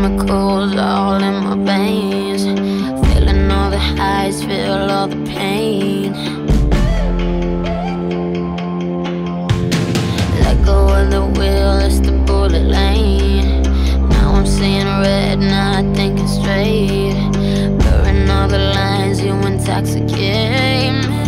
chemicals all in my veins, feeling all the highs, feel all the pain. Let go of the wheel, it's the bullet lane. Now I'm seeing red, now I think it's straight. Blurring all the lines, you intoxicate me.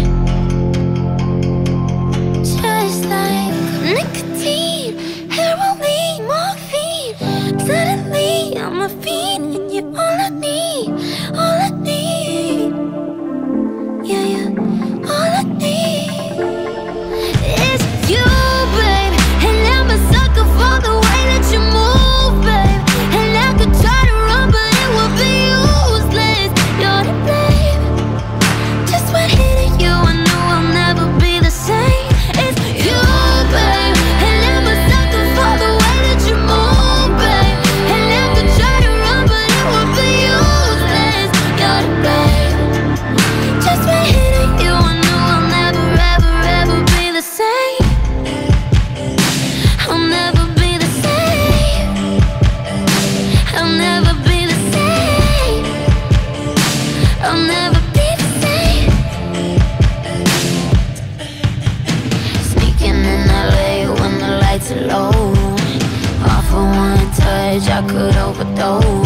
Just like nicotine, heroin, morphine. Suddenly I'm a fiend, and you're all I need, all I need. Yeah, yeah, all I need is you, babe. And I'm a sucker for the way that you move, babe. And I could try to run, but it would be useless. You're to blame. Just when hitting you, I knew I'll never be the same. It's you, babe. And I'm a sucker for the way that you move, babe. And I could try to run, but it would be useless. You're to blame. Just when hitting you, I knew I'll never, ever, ever be the same. I'll never be the same. I'll never be the same. I'll never be the same. Sneaking in LA when the lights are low. Off of one touch, I could overdose.